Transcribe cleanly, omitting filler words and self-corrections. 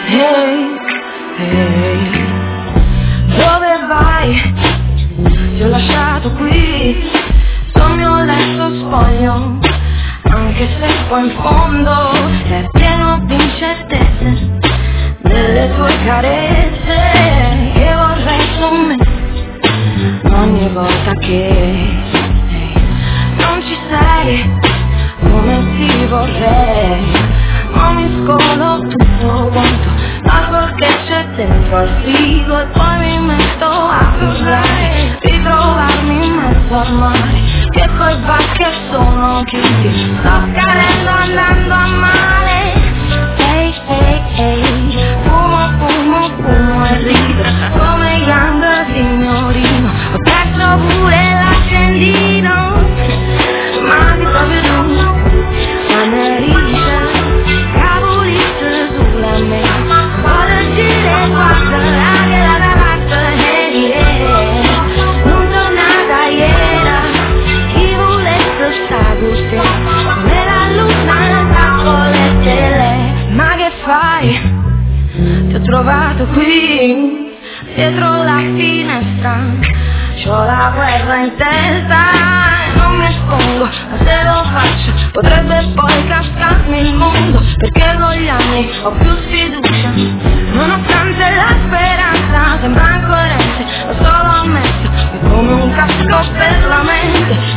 Ehi, ehi, dove vai? Ti ho lasciato qui, sul mio letto spoglio, anche se poi in fondo è pieno di incertezze, delle tue carezze che vorrei su me. Ogni volta che non ci sei come ti vorrei, ma mi scolo tutto quanto, ma quel che c'è dentro al frigo, e poi mi metto a vorrei ritrovarmi in mezzo al mare, che quei bar che sono chiusi, sto cadendo andando a male. Ehi, ehi, ehi, fumo, fumo, fumo e rido come grande signorino, ho perso pure l'accendino, ma di proprio tu, Annalisa, cavoliste sulla me, voglio dire guarda, che la ragazza non tornata ieri, chi volesse sta gusto, come la luna con le tele. Ma che fai? Ti ho trovato qui, dietro la finestra, c'ho la guerra in testa e non mi espongo, ma se lo faccio potrebbe poi cascarmi il mondo, perché con gli anni ho più sfiducia, nonostante la speranza sembra incoerente, lo solo ammetto, è come un casco per la mente,